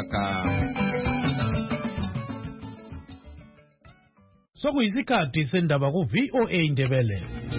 Lusaka. Sokuyisikhathi sendaba ku VOA Indebele.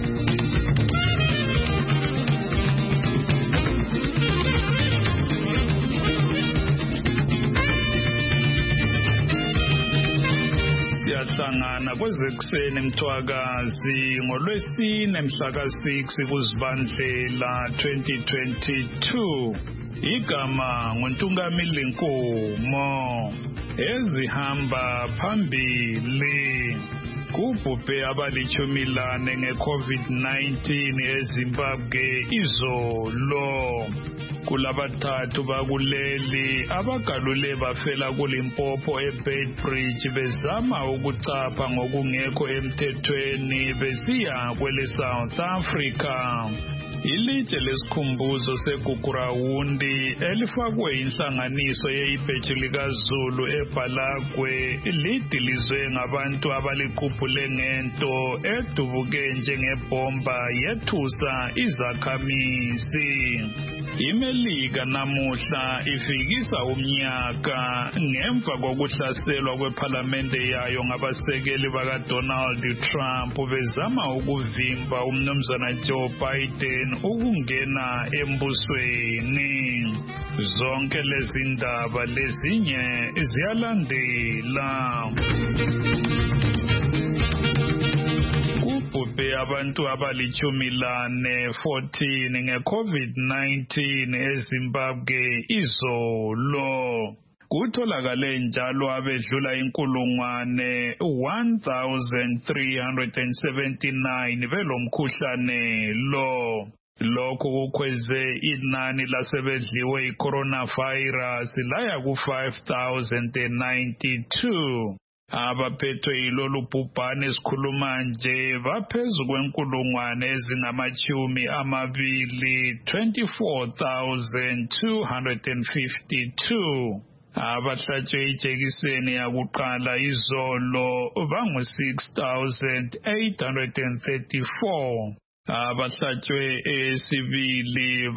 Siyahlangana kwezekuseni Mthwakazi ngoLwesine mhla ka-6 kuZibandlela 2022. Igama nguNtungamili Nkomo. Ezihamba phambili. Kubhubhe abalichumilane nge-COVID-19 eZimbabwe izolo. Kulabathathu bakuleli abagalule bafela kuLimpopo eBeitbridge bezama ukuchapha ngokungekho emthethweni besiya kwele South Africa. Ilitshe lesikhumbuzo segugurawundi elifakwe inhlanganiso yeibheji likaZulu eBhalagwe lidilizwe ngabantu abaliqhuphule ngento edubuke njengebhomba yethusa izakhamisi. IMelika namuhla ifikisa umnyaka ngemva kokuhlaselwa kwePhalamende yayo ngabasekeli bakaDonald Trump bezama ukuvimba umnumzana Joe Biden ukungena embusweni. Zonke lezi ndaba lezinye ziyalandela. Kubhubhe abantu abalichumilane 14 nge-COVID-19 eZimbabwe izolo. Kutholakale njalo abedlula 1,379 belomkhuhlane lo. Lokhu kukhweze inani lasebedliwe i-coronavirus laya ku-5,092. Abaphethwe yilolu bhubhane sikhuluma nje baphezu kwenkulungwane ezingamachumi amabili 24,252. Abahlatshwe ijekiseni yakuqala izolo bangu-6,834. Abahlatshwe esibili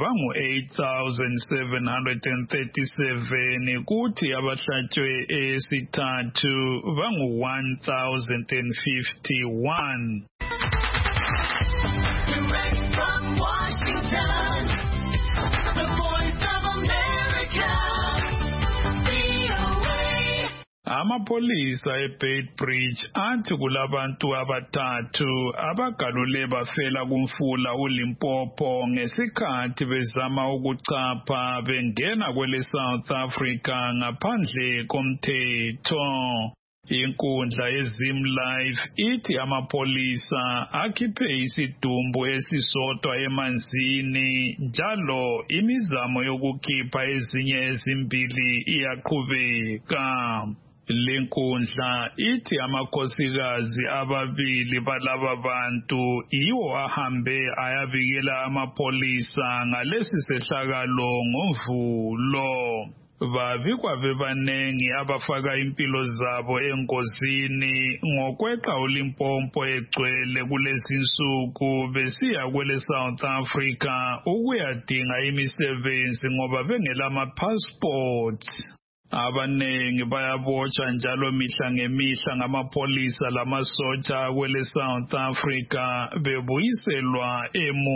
bangu-8,737 kuthi abahlatshwe esithathu bangu-1,051. Direct from Washington, the Voice of America, VOA. Amapolisa eBeitbridge athi kulabantu abathathu abagalule bafela kumfula uLimpopo ngesikhathi bezama ukuchapha bengena kwele South Africa ngaphandle komthetho. Inkundla yeZimlife ithi amapolisa akhiphe isidumbu esisodwa emanzini njalo imizamo yokukhipha ezinye ezimbili iyaqhubeka. Lenkundla ithi amakhosikazi ababili balaba bantu iwo ahambe ayabikela amapolisa ngalesi sehlakalo ngoMvulo. Babikwa bebanengi abafaka impilo zabo engozini ngokweqa uLimpopo egcwele kulezi insuku besiya kwele South Africa ukuyadinga imisebenzi ngoba bengela ama-passports. Abanengi bayabotsha njalo mihla ngemihla ngamapolisa lamasotsha kwele South Africa bebuyiselwa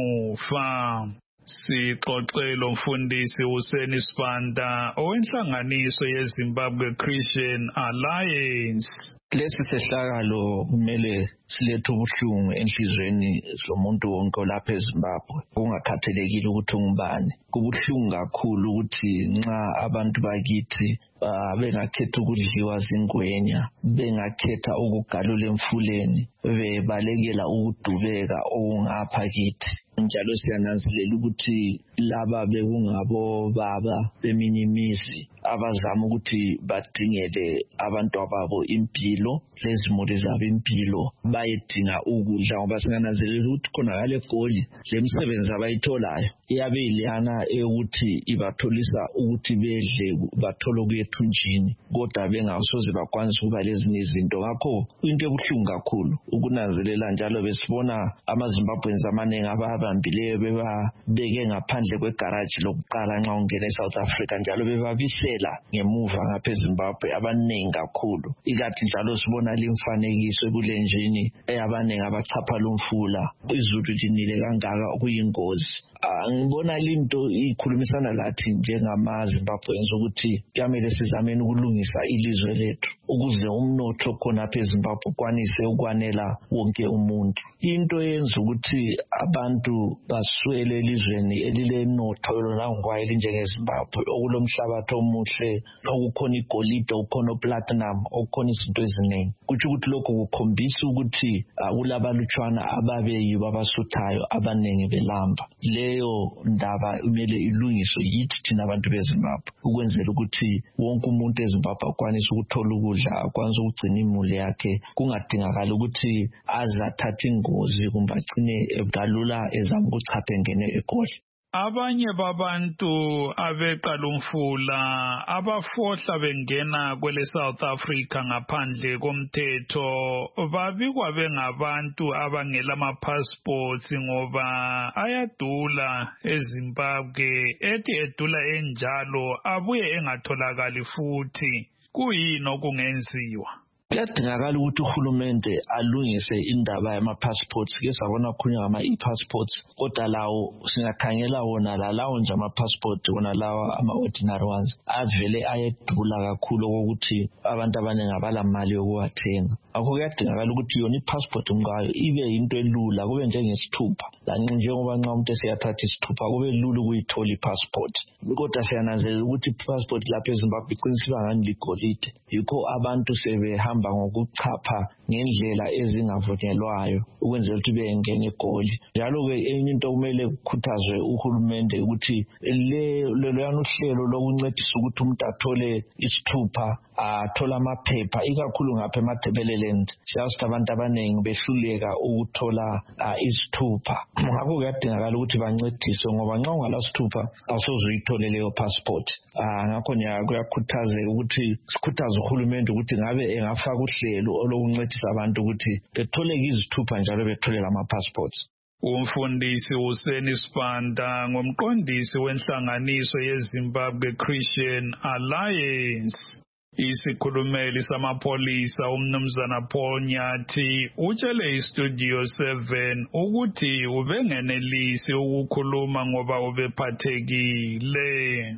emuva. Sixoxelo mfundisi uSeni Sibanda owenhlanganiso yeZimbabwe Christian Alliance. Lesi sehlakalo kumele silethe ubuhlungu enhlizweni zomuntu wonke olapha eZimbabwe kungakhathalekile ukuthi ungubani. Kubuhlungu kakhulu ukuthi nxa abantu bakithi bengakhetha ukudliwa zingwenya, bengakhetha ukugalula emfuleni, bebalekela ukudubeka okungapha kithi. Njalo siyananzelela ukuthi laba bekungabo baba beminimizi abazama ukuthi badingele abantu ababo impilo lezimuli zabo impilo bayedinga ukudla ngoba singananzelela ukuthi khonakale eGoli lemisebenzi abayitholayo iyabe ilana ukuthi ibatholisa ukuthi bedle bathole ukuyethunjini kodwa bengasoze bakwanise ukuba lezinye izinto. Ngakho into ebuhlungu kakhulu ukunanzelela njalo besibona amaZimbabweans amaningi ababambileyo bebabeke ngaphandle kwegarage lokuqala nxa ungena eSouth Africa njalo bebabisela babuyela ngemuva ngapha eZimbabwe abaningi kakhulu. Ikathi njalo sibona limfanekiso ebulenjini abaningi abachapha lumfula izulu linile kangaka kuyingozi. Ngibona linto ikhulumisana lathi njengamaZimbabweans ukuthi kuyamele sizameni ukulungisa ilizwe lethu ukuze umnotho khona apha eZimbabwe ukwanise ukwanela wonke umuntu. Into yenza ukuthi abantu baswele elizweni elilenotho lonangwayo elinjengeZimbabwe okulomhlabathi omuhle, okukhona igolide, okukhona platinum, okukhona izinto eziningi. Kuthi ukuthi lokho kukhombisa ukuthi kulabalutshwana ababeyibo abasuthayo abaningi belamba. Leyo ndaba kumele ilungiswe yithi thina abantu beZimbabwe ukwenzela ukuthi wonke umuntu eZimbabwe akwanise ukuthola ukudla, akwanise ukugcina imuli yakhe, kungadingakala ukuthi azathatha ingozi kumbe agcine egalula ezama ukuchapha engene egoli. Abanye babantu abeqala umfula abafohla bengena kwele South Africa ngaphandle komthetho babikwa bengabantu abangela ama-passports ngoba ayadula eZimbabwe, ethi edula enjalo abuye engatholakali futhi. Kuyini okungenziwa? Kuyadingakala ukuthi uhulumende alungise indaba yama-passports. Ke sabona khulunywa ngama-e-passports, kodwa lawo singakhangela wona lawo nje ama-passport wona lawa ama-ordinary ones avele ayedula kakhulu ukuthi abantu abaningi abalamali yokuwathenga. Akho kuyadingakala ukuthi yona i-passport ngayo ibe yinto elula, kube njengesithupha. Njengoba nxa umuntu esiyathatha isithupha kube lula ukuyithola i-passport. Kodwa siyananzelela ukuthi i-passport lapha eZimbabwe iqiniswa ngani ligolide. Yikho abantu sebehamba ngokuchapha ngendlela ezingavunyelwayo ukwenzela ukuthi bengene egoli. Njalo-ke enye into kumele kukhuthazwe uhulumende ukuthi leluyana uhlelo lokuncedisa ukuthi umuntu athole isithupha, athole amaphepha, ikakhulu ngapha eMatabeleland siyazi ukuthi abantu abaningi behluleka ukuthola isithupha. Ngakho kuyadingakala ukuthi bancediswe ngoba nxa ungalasithupha awusoze uyithole leyo passport. Ngakho kuyakhuthazeka ukuthi sikhuthaze uhulumende ukuthi ngabe engafaka uhlelo olokuncedisa abantu ukuthi bethole izithupha njalo bethole lama-passports. Umfundisi Hussein Sibanda ngomqondisi wenhlanganiso yeZimbabwe Christian Alliance. Isikhulumeli samapholisa umnumzana Paul Nyathi utshele iStudio 7 ukuthi ubengenelisi ukukhuluma ngoba ubephathekile.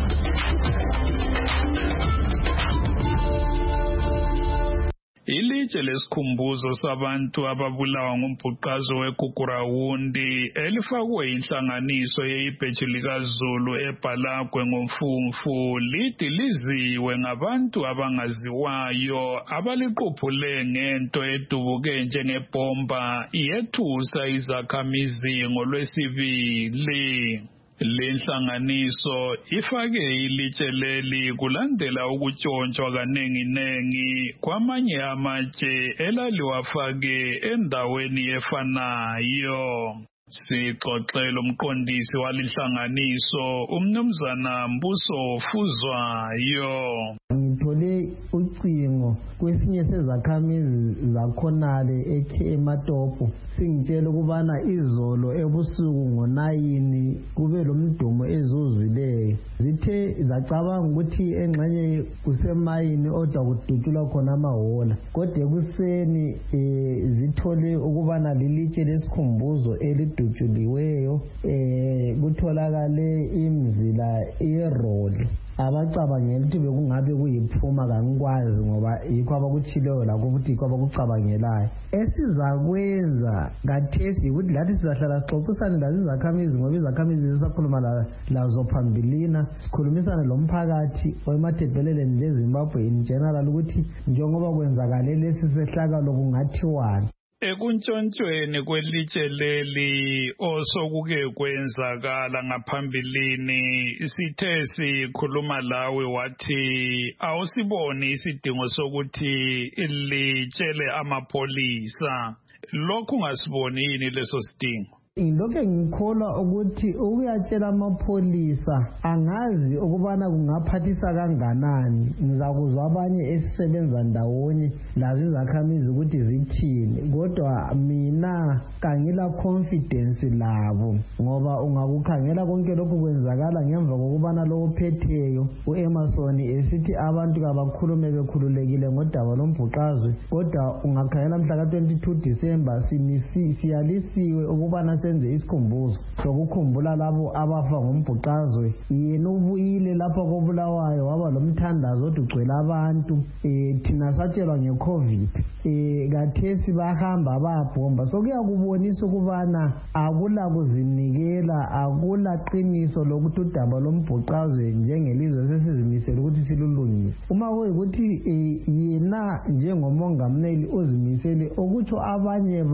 Ilitshe lesikhumbuzo sabantu ababulawa ngumbhuqazo weGugurawundi elifakwe inhlanganiso yeibheji likaZulu eBhalagwe ngoMfumfu lidiliziwe ngabantu abangaziwayo abaliquphule ngento edubuke njengebhomba yethusa izakhamizi ngoLwesibili. Lenhlanganiso ifake ilitshe leli kulandela ukutshontshwa kanenginengi kwamanye amatshe elaliwafake endaweni efanayo. Sixoxela umqondisi walinhlanganiso umnumzana Mbuso Fuzwayo. Ngithole ucingo kwesinye sezakhamizi zakhonale eMatopo singitshela ukubana izolo ebusuku ngo9 kube lomdumo ezuzwileyo. Zithe zacabanga ukuthi engxenye kusemayini odwa kudutshulwa khona amahola, kodwa ekuseni zithole ukubana lilitshe lesikhumbuzo elidutshuliweyo kutholakale imzila yeroli. Abacabangela ukuthi bekungabe kuyiphuma kangikwazi ngoba yikho abakutshileyo lakho ukuthi yikho abakucabangelayo. Esizakwenza kathesi ukuthi lathi sizahlala sixoxisane lazo izakhamizi ngoba izakhamizi zisakhuluma lazo phambilina, sikhulumisane lomphakathi weMatabeleland leZimbabwe in general ukuthi njengoba kwenzakale lesi sehlakalo kungathiwani. Ekuntshontshweni kwelitshe leli osokuke kwenzakala ngaphambilini sithe sikhuluma lawe wathi awusiboni isidingo sokuthi litshele amapholisa. Lokhu ngasiboni yini leso sidingo? Ngilokho ngikholwa ukuthi ukuyatshela amapholisa angazi ukubana kungaphathisa kanganani. Ngizakuzwa abanye esisebenza ndawonye lazo izakhamizi ukuthi zithini, kodwa mina kangila confidence labo ngoba ungakukhangela konke lokhu kwenzakala ngemva kokubana lo ophetheyo uEmerson esithi abantu kabakhulume bekhululekile ngodaba lombhuqazwe, kodwa ungakhangela mhla ka-22 December siyalisiwe ukubana senze isikhumbuzo sokukhumbula labo abafa ngombhuqazwe. Yena ubuyile lapha koBulawayo waba lomthandazo odugcwele abantu, thina satshelwa ngeCovid, kathesi bahamba babhomba. So kuyakubonisa ukubana akula kuzinikela, akula qiniso lokuthi udaba lombhuqazwe njengelizwe sesizimisela ukuthi silulungise. Uma kuyikuthi yena njengomongameli uzimisele okutsho abanye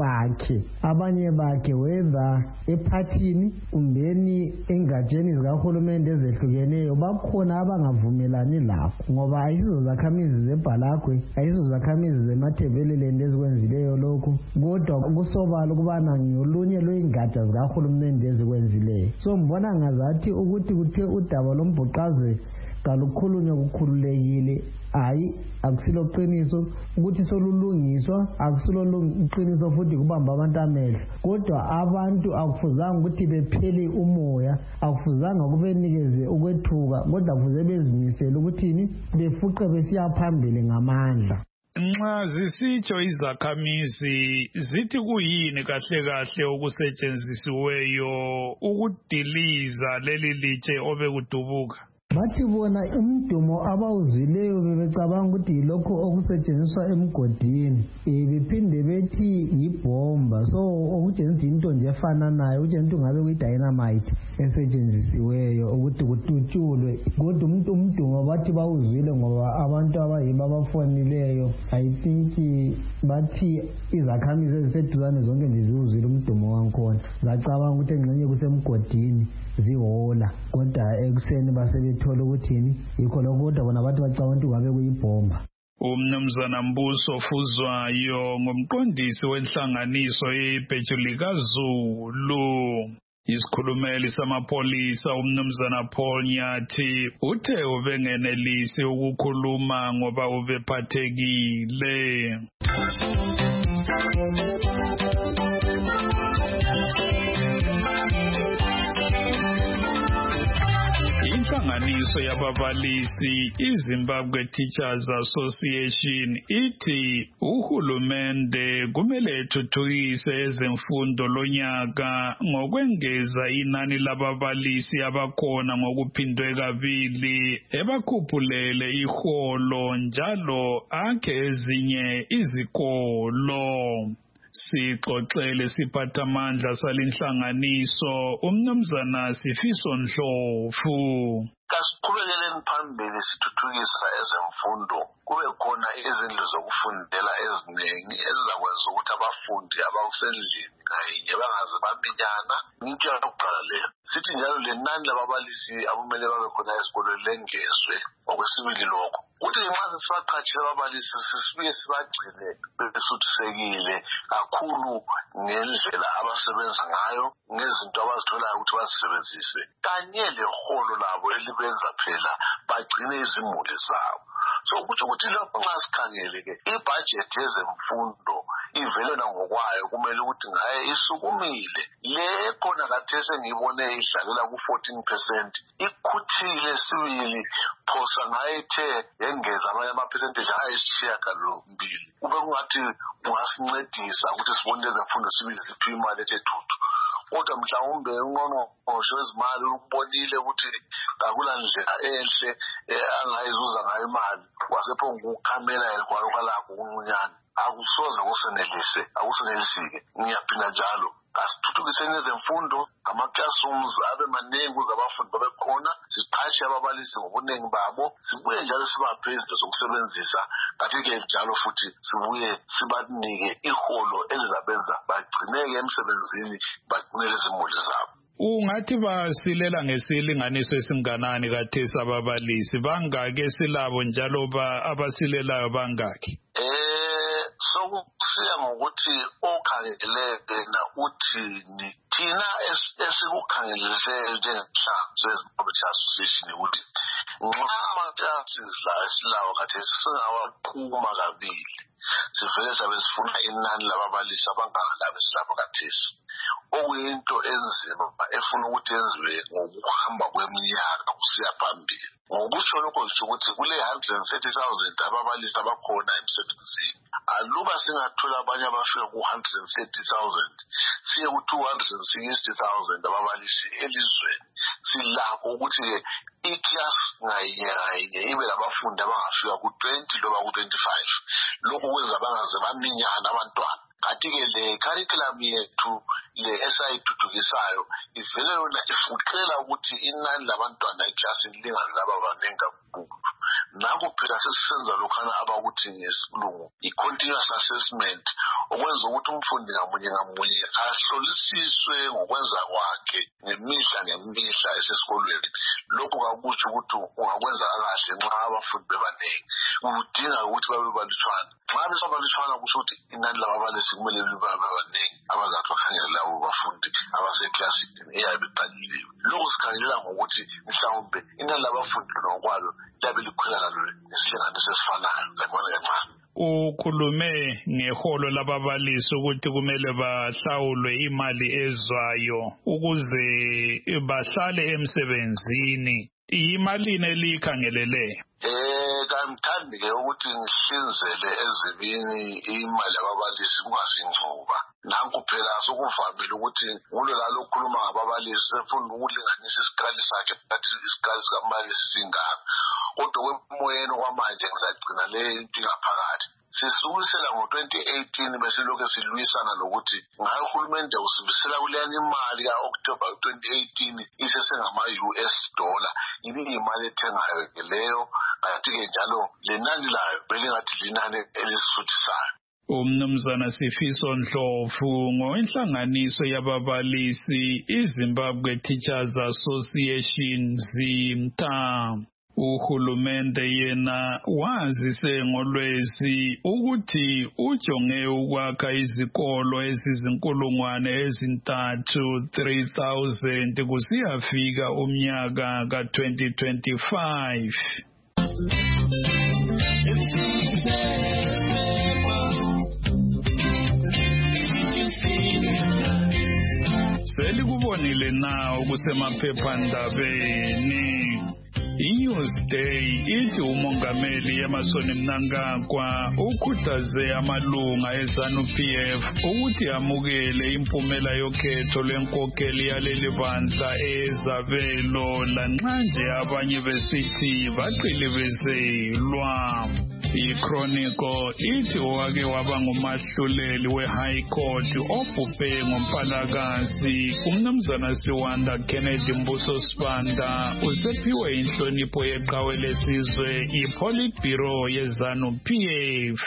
bakhe whether ephathini kumbeni engatsheni zikahulumende ezehlukeneyo bakhona abangavumelani lakho, ngoba ayisizo zakhamizi zeBhalagwe, ayisizo zakhamizi zeMathebeleland ezikwenzileyo lokhu, kodwa kusobala ukubana ngolunye lwey'ngatsha zikahulumende ezikwenzileyo. So mbona ngazathi ukuthi kuthe udaba lombhuqazwe kalukhulunywe kukhululekile, hayi akusilo qiniso. Ukuthi solulungiswa akusilo qiniso futhi kubamba abantu amehlo, kodwa abantu akufuzanga ukuthi bephele umoya, akufuzanga kubenikeze ukwethuka, kodwa kufuze bezimisele ukuthini befuqe besiya phambili ngamandla. Nxa zisitsho izakhamizi zithi kuyini kahle okusetshenzisiweyo ukudiliza leli litshe obekudubuka? Bathi bona umdumo abawuzwileyo bebecabanga ukuthi yilokho okusetshenziswa emgodini, bephinde bethi yibhomba. So okutshengisa into nje efananayo, ukutshengisa ukuthi ngabe kuyidynamite esetshenzisiweyo ukuthi kututshulwe, kodwa umdumo bathi bawuzwile ngoba abantu abayibo abafonileyo I think bathi izakhamizi eziseduzane zonke nje ziwuzwile umdumo wankhona, zacabanga ukuthi engxenye kusemgodini zihola, kodwa ekuseni basebethola ukuthini yikho lokho, kodwa bona bathi bacabanga ukuthi ngabe kuyibhomba. Umnumzana Mbuso Fuzwayo ngumqondisi wenhlanganiso yeBhejulika Zulu. Isikhulumeli samapholisa umnumzana Paul Nyathi uthe ubengenelisi ukukhuluma ngoba ubephathekile. Inhlanganiso yababalisi iZimbabwe Teachers Association ithi uhulumende kumele ethuthukise ezemfundo lonyaka ngokwengeza inani lababalisi abakhona ngokuphindwe kabili, ebakhuphulele iholo njalo akhe ezinye izikolo. Sixoxele siphathamandla salinhlanganiso umnumzana Sifiso Ndlovu. Kasiqhubeleleni phambili sithuthukisa ezemfundo, kube khona izindlu zokufundela eziningi ezizakwenza ukuthi abafundi abakusendlini ngayinye bangaze baminyana. Into yokuqala leyo. Sithi njalo lenani lababalisi abumele babe khona esikolweni lengezwe. Okwesibili lokho ukuthi nxa sesibaqhatshile ababalisi sisibuye sibagcine besuthisekile kakhulu ngendlela abasebenza ngayo, ngezinto abazitholayo ukuthi bazisebenzise, kanye leholo labo elibenza phela bagcine izimuli zabo. So kutsho ukuthi lapho nxa sikhangele-ke ibhajethi yezemfundo ivelena ngokwayo kumele ukuthi ngaye isukumile. Le khona kathesi engiyibone idlalela ku-14% ikhuthile sibili, phosa ngaye ithe yengeza amanye ama-percentage ayisishiyagalombili. Kube kungathi kungasincedisa ukuthi sibone ezemfundo sibili ziphiwe imali ethe thuthu. Kodwa mhlawumbe ungqongqoshe wezimali ukubonile ukuthi akula ndlela enhle angayizuza ngayo imali, wasephongukukhamela kwayo kwalakho kuncunyane. Akusoze akusenelisike. Ngiyaphinda njalo asithuthukiseni ezemfundo, ama-classrooms abe maningi ukuze abafundi babe khona, siqhashe ababalisi ngobuningi babo, sibuye njalo sibaphe izinto zokusebenzisa, kanti-ke njalo futhi sibuye sibanike iholo elizabenza bagcineke emsebenzini, bagcinele izimuli zabo. Ungathi basilela ngesilinganiso esinganani kathesi ababalisi? Bangaki esilabo njalo abasilelayo bangaki? kusiya ngokuthi okhangelelena uthini. Thina esikukhangeleleyo njengenhlanganiso yeZimbabwe Association ukuthi nxa amaklasi esilawo kade singawaphuma kabili sivele sabe sifuna inani lababalisi abangangalabo esilapho kathesi, okuyinto enzima efuna ukuthi yenziwe ngokuhamba kweminyaka kusiya phambili. Ngokusho lokho ngisho ukuthi kule 130,000 ababalisi abakhona emsebenzini, aluba singathola abanye abafika ku-130,000 siye ku-260,000 ababalisi elizweni, silakho ukuthi iklasi ngayinye ibe labafundi abangafika ku-20 loba ku-25. Lokhu kwenza bangaze baminyana abantwana. Kanti-ke le curriculum yethu le esayithuthukiswayo ivele yona ifuqela ukuthi inani labantwana eklasini lingalaba baningi kakhulu. Nakho phela sesisenza lokhana abakuthi ngesilungu i-continuous assessment, okwenza ukuthi umfundi ngamunye ahlolisiswe ngokwenza kwakhe ngemihla esesikolweni. Lokhu kakutsho ukuthi ungakwenza kahle nxa abafundi bebaningi, kudinga ukuthi babe balutshwana. Nxa besabalutshwana kusho ukuthi inani lababalisi kumele libe baningi abazathi bakhangela labo bafundi abaseklasini eyabe iqalileyo. Lokhu sikhangelela ngokuthi mhlawumbe inani labafundi nokwalo liyabe likhwela nalo ngesilinganiso esifanayo kancane kancane. Ukhulume ngeholo lababalisi ukuthi kumele bahlawulwe imali ezwayo ukuze bahlale emsebenzini. Imalini elikhangeleleyo? Ngithandi-ke ukuthi ngihlinzele ezibini imali yababalisi kungasingcuba. Nanku phela sokuvamile ukuthi ngulo lalo okhuluma ngababalisi sefuna ukulinganisa isikali sakhe phakathi isikali sikabalisi singaka. Kodwa kwemoyeni kwamanje ngisagcina le into ingaphakathi. Sisukisela ngo-2018 besilokhu silwisana lokuthi ngayo uhulumende usibisela kuleyani imali ka-October 2018 isesengama-US dollar. Ibe imali ethengayo leyo, kanti-ke njalo lenani layo belingathi linani elisuthisayo. Umnumzana Sifiso Ndlovu ngowenhlanganiso yababalisi iZimbabwe Teachers Association ZIMTA. Uhulumende yena wazise ngolwezi ukuthi ujonge ukwakha izikolo ezizinkulungwane ezintathu 3,000 kusiyafika umnyaka ka-2025. Selikubonile na kusemaphephandabeni. I-Newsday ithi umongameli Emmerson Mnangagwa ukhuthaze amalunga eZANU-PF ukuthi amukele impumela yokhetho lwenkokheli yaleli bandla eZabelo lanxa nje abanye besithi baqilibezelwa. I-Chronicle ithi owake waba ngumahluleli we-High Court obhubhe ngoMpalakazi umnumzana Siwanda Kennedy Mbuso Sibanda usephiwe inhlonipho yeqhawe lesizwe i-Politburo yeZANU-PF.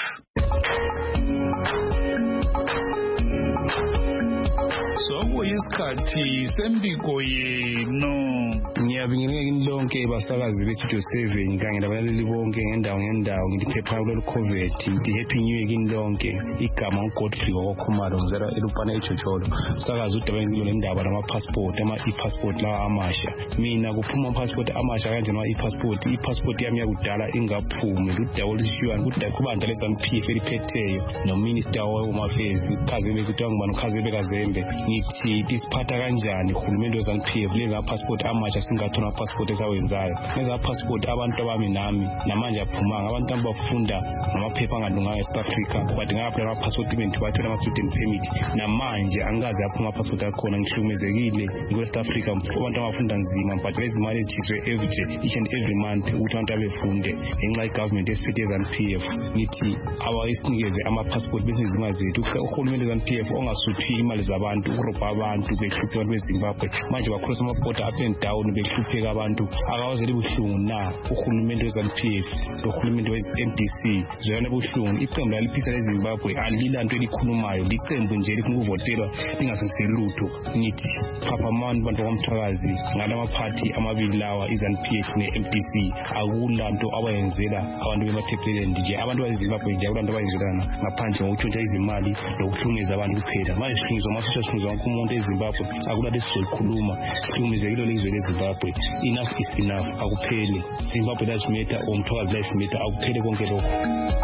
Sokuyisikhathi sembiko yenu. Ngiyabingelela kini lonke basakazi beStudio 7 kanye labalaleli bonke ngendawo ngiphepha kulolu COVID. Happy New Year kini lonke. Igama uGodfrey waKhumalo ngizala eLupana eJoJolo. Sakazi udaba lendaba lama-passport e-passport lawa amasha. Mina kuphuma ama-passport amasha kanje i-passport. I-passport yami yakudala ingaphumi ludawo lishiwana kudala kubandla leZANU-PF eliphetheyo nominister wehome affairs Khazembe kuthiwa ngubani uKhazembe Kazembe. Ngithi isiphatha kanjani uhulumende weZANU-PF leza passport amasha singathola ama-passport esawenzayo. Leza passport abantu abami nami namanje aphumanga abantu abafunda ngamaphepha angalunganga eSouth Africa badinga apply ama-passport event bathola ama-student permit namanje angikaze aphuma ama-passport akhona. Ngihlukumezekile ngiwe-South Africa abantu abafunda nzima mbhadala izimali ezithiswe each and every month ukuthi abantu abefunde ngenxa i-government esiphethe eZANU-PF. Ngithi awayisinikeze ama-passport besizima zethu uhulumende weZANU-PF ongasuphi imali zabantu ukurobha abantu behluphe abantu beZimbabwe manje bakhosa ama-border up and down town behlupheka abantu akawazeli buhlungu na uhulumende we-ZANU-PF lohulumende we-MDC zona buhlungu iqembu laliphisa leZimbabwe alilanto elikhulumayo liqembu nje lifuna ukuvotelwa lingasenzeli lutho ngithi phaphamani bantu bakamthakazi ngalamaphathi amabili lawa i-ZANU-PF ne-MDC akulanto abayenzela abantu bemathepheland nje abantu baseZimbabwe nje akulanto abayenzelana ngaphandle ngokutshontsha izimali nokuhlumeza abantu kuphela manje sihlunyezwa amasosha sihlunyezwa wonke umuntu eZimbabwe akulanto esizoyikhuluma sihlumezekile lelizwe leZimbabwe enough is enough akuphele Zimbabwe lives matter umthakazi lives matter akuphele konke lokho.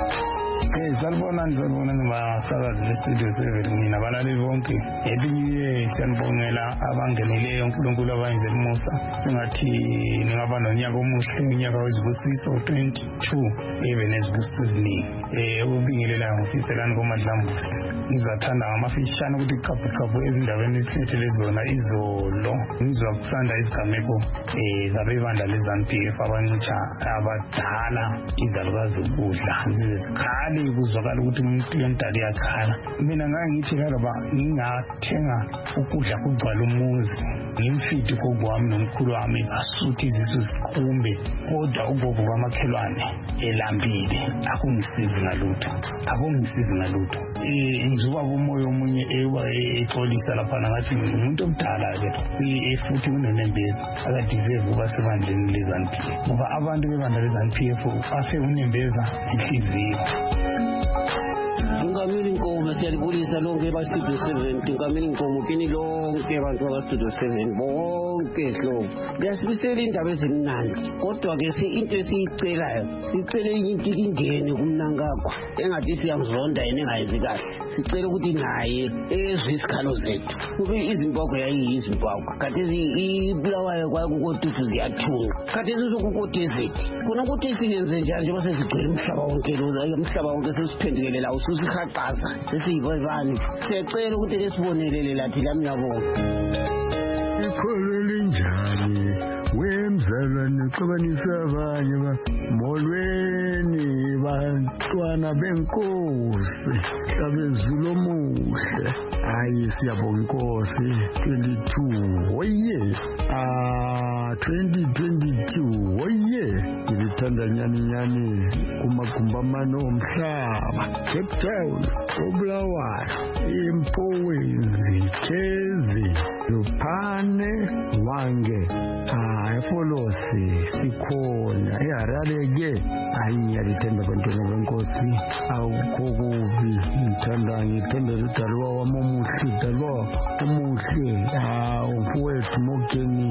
Sanibonani basakazi bestudio 7 mina balaleli bonke happy new year siyanibongela abangeneleyo uNkulunkulu abayenzela umusa singathi ningaba nonyaka omuhle unyaka wezibusiso 22 nezibusiso eziningi ubingelela ngofiselani komadlambusi ngizathanda ngamafishane ukuthi iqaphu ezindabeni esithethele zona izolo ngizwa kusanda izigameko zabebandla leZANU-PF abancitsha abadala izalukazi ukudla zizikhali kuzwakala ukuthi umuntu yomdala yakhala mina ngangithi kaloba ngingathenga ukudla kugcwala umuzi ngimfidi kokwami nomkhulu wami asuthi izisu zikhumbe kodwa ugogo kwamakhelwane elambile akungisizi ngalutho ngizuba umoya omunye exolisa lapha ngathi umuntu omdala ke futhi unenembezi akadeserve ukuba sebandleni leZANU-PF ngoba abantu bebandla leZANU-PF base unembeza inhliziyo. Ngamini inkomo siyalibulisa lonke ba-Studio 7 ngamini inkomo kini lonke abantu baka-Studio 7 bonke hlobo kuyasibisela indaba ezimnandi kodwa-ke into esiyicelayo sicele into ingene kumnankakho engathi siyamzonda yena engayenzi kahle sicela ukuthi naye ezwe isikhalo zethu kube iZimbabwe yayiyiZimbabwe khathesi ibulawayo kwayo kukotutu ziyathunga khathesi sokukodezeti khona ukuthi singenze njalo njengoba sezigcwele umhlaba wonke sesiphendukele la ususihaqaza sesiyivevani siyacela ukuthi ke sibonelele lathi lami yabonga ikholo linjani wemzalwane xabanisa abanye molweni bantwana benkosi hlabezulu omuhle hayi siyabonga inkosi 22 oye 2022 oye ngilithanda nyani kumagumbamano omhlaba Cape Town oBulawayo iMpoweni Thezi Luphane Wange efolosi sikhona eHarare ke ngiyalithanda abantwana benkosi awukho kubi ngithanda udalwa wami omuhle umfowethu Mogeni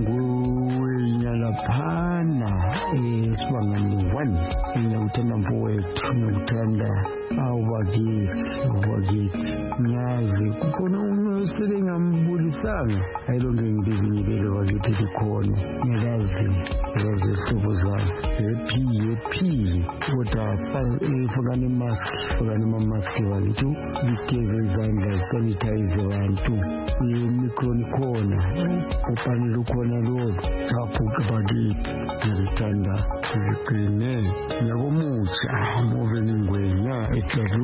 ngunyalaphana sibangani 1 ngiyawuthanda mfowethu ngiyawuthanda ubakithi nyazi kukhona unosele ngambulisanga ayilonke ngibingelele bakithi likhona ngiyalazi isihlobo zami happy kodwa fakani mask bantu ligeze izandla sanitize bantu imicron khona upanele ukhona lolo aphuke bakithi ngiyalithanda liqine ngiyakomutsha moveni ngwenya etlalu.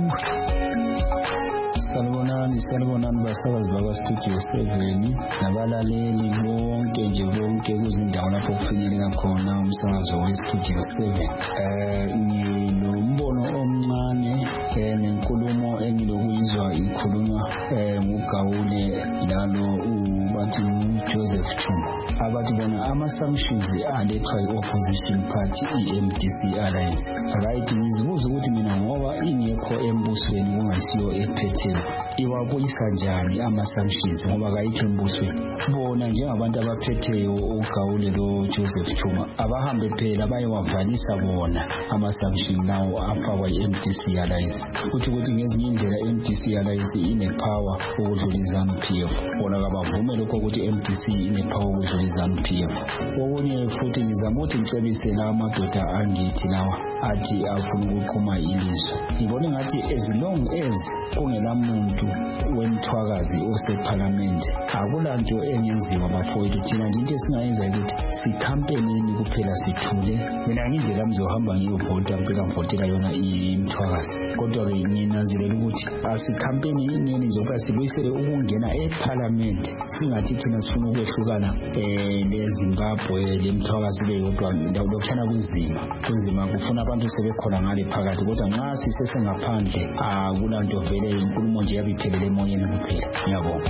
Sanibonani basakazi bakwa-Studio 7 nabalaleli bonke kuzindawo lapho kufinyelela khona umsakazo we-Studio 7 nginombono omncane nenkulumo engilokuyizwa ikhulunywa nguGawule lalo bathi Joseph Chuma abathi bona ama-sanctions alethwa i-opposition party i-MDC alliance right ngizibuza ukuthi mina ngoba ingekho embusweni kungasiyo ephethe iwabuyisa njani ama-sanctions ngoba kayikho embusweni bona njengabantu abaphetheyo uGawule lo Joseph Chuma abahambe phela bayewavalisa bona ama-sanctions nawo afakwa i-MDC alliance ukuthi ngezinye indlela i-MDC alliance ine-power ukudlula iZANU-PF bona kabavume lokho ukuthi i-MDC ine-power ukudlula iZANU-PF okunye futhi ngizama ukuthi ngicebise lawa amadoda angithi lawa athi afuna ukuqhuma ilizwe. Ngibona ngathi as long as kungela muntu wemthwakazi osephalamende akulanto engenziwa bafowethu. Thina nje into esingayenza ukuthi sikhampenini kuphela sithule. Mina ngindlela ngizohamba ngiyovota mpela ngivotela yona imthwakazi, kodwa-ke nginanzelela ukuthi asikhampeni nini njengoba sibuyisele ukungena ephalamende, singathi thina sifuna ukwehlukana leZimbabwe lemthwakazi leyodwa. Lokuhlala kunzima kufuna abantu sebekhona ngale phakathi, kodwa nxa sisesengaphandle akulanto vele inkulumo nje yabiphelele emoyeni kuphela. Ngiyabonga.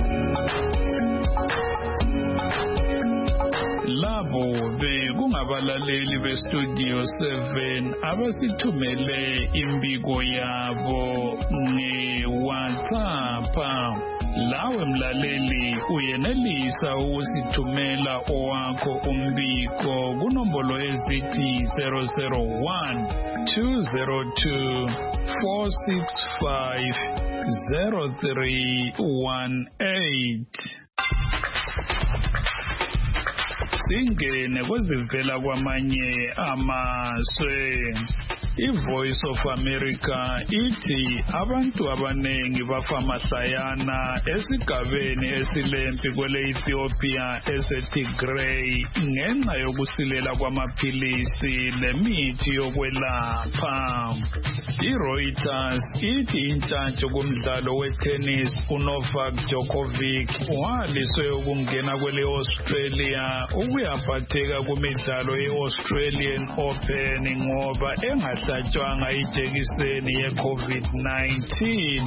Labo bekungabalaleli beStudio 7 abasithumele imbiko yabo nge-WhatsApp. Lawe mlaleli uyenelisa ukusithumela owakho umbiko kunombolo ezithi 001 202 465 0318. Singene kwezivela kwamanye amazwe. iVoice of America ithi abantu abanengi bafa mahlayana esigabeni esilempi kwele Ethiopia eseTigray ngenxa yokusilela kwamaphilisi lemithi yokwelapha. iReuters ithi intshantshu kumdlalo wetennis uNovak Djokovic waliswe ukungena kwele Australia ukuyaphatheka kumidlalo yeAustralian Open ngoba engahlatshwanga ijekiseni yeCovid-19.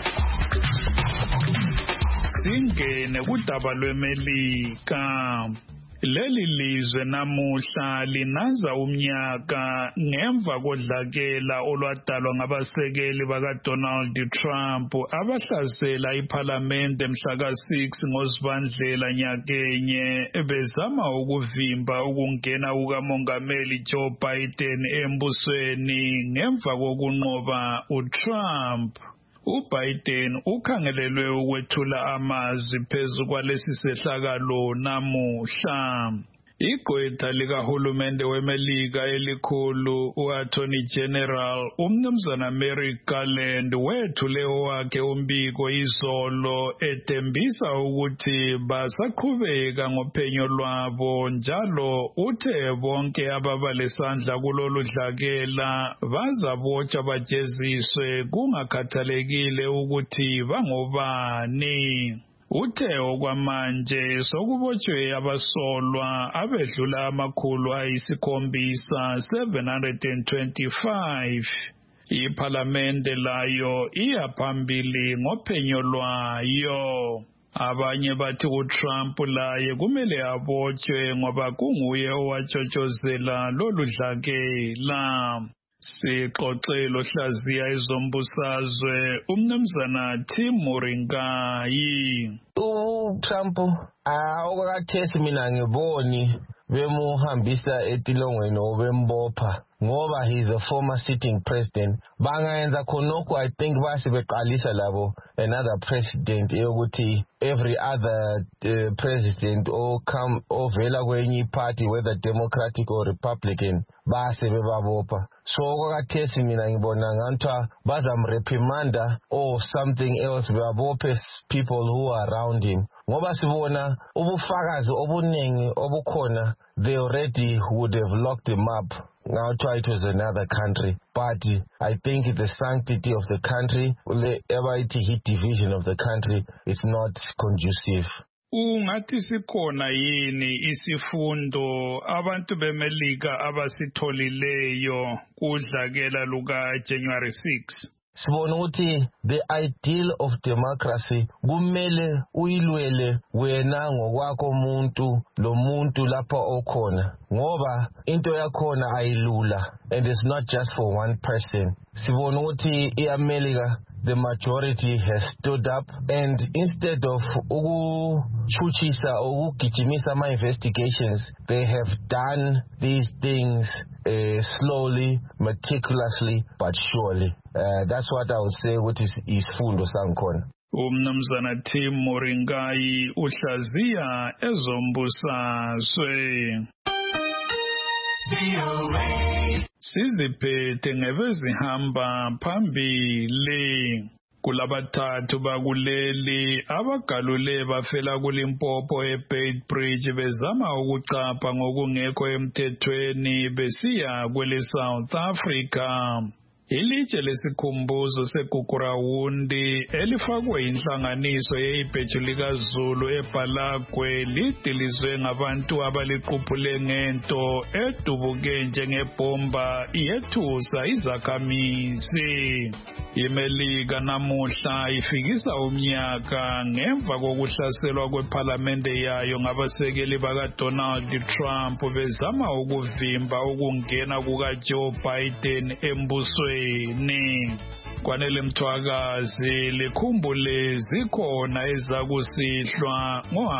Singene kudaba lweMelika. Leli lizwe namuhla linaza umnyaka ngemva kodlakela olwadalwa ngabasekeli bakaDonald Trump abahlasela iPhalamende mhla ka-6 ngoZibandlela nyakenye bezama ukuvimba ukungena kukamongameli Joe Biden embusweni ngemva kokunqoba uTrump. uBiden ukhangelelwe ukwethula amazwi phezu kwalesi sehlakalo namuhla. Igqwetha likahulumende weMelika elikhulu u-Attorney General uMnumzana Merrick Garland wethule owakhe umbiko izolo ethembisa ukuthi basaqhubeka ngophenyo lwabo njalo uthe bonke ababa lesandla kulolu dlakela bazabotshwa bajeziswe kungakhathalekile ukuthi bangobani. Uthe okwamanje sokubotshwe abasolwa abedlula 725. iPhalamende layo iyaphambili ngophenyo lwayo. Abanye bathi uTrump laye kumele abotshwe ngoba kunguye owatshotshozela lolu dlakela. Sixoxelo hlaziya ezombusazwe uMnumzana Tim Moringayi. uTrump okwakathesi mina ngiboni bemuhambisa etilongweni obembopha ngoba he's a former sitting president. Bangayenza khonokho I think base beqalisa labo another president eyokuthi every other president ovela kwenye party whether Democratic or Republican base bebabopha. So okwakathesi mina ngibona nganthwa bazamreprimanda or something else bebabophe people who are around him. Ngoba sibona ubufakazi obuningi obukhona, they already would have locked him up. Now try it was another country, but I think the sanctity of the country, the heat division of the country, is not conducive. Ungathi sikhona yini isifundo abantu beMelika abasitholileyo kudlakela luka January 6? Sibona ukuthi the ideal of democracy kumele uyilwele wena ngokwakho umuntu lo muntu lapha okhona ngoba into yakhona ayilula and it's not just for one person. Sibona ukuthi iAmerica the majority has stood up and instead of ukuchuchisa or ukugijimisa ama investigations, they have done these things slowly, meticulously, but surely. That's what I would say, what is isifundo sankhona. Umnumzana Tim Moringai uhlaziya ezombusazwe. Siziphethe ngebezihamba phambili. Kulabathathu bakuleli abagalule bafela kuLimpopo eBeitbridge bezama ukucapha ngokungekho emthethweni besiya kwele South Africa. Ilitshe lesikhumbuzo segugurawundi elifakwe inhlanganiso yeibheju likaZulu eBhalagwe lidilizwe ngabantu abaliquphule ngento edubuke njengebhomba yethusa izakhamizi. IMelika namuhla ifikisa umnyaka ngemva kokuhlaselwa kwePhalamende yayo ngabasekeli bakaDonald Trump bezama ukuvimba ukungena kukaJoe Biden embusweni. Kwanele Mthwakazi likhumbule zikhona ezakusihlwa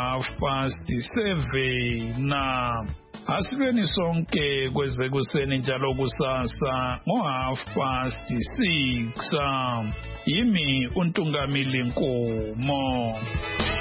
ngo7:30. Asibeni sonke kwezekuseni njalo kusasa ngo6:30. Yimi uNtungamili Nkomo.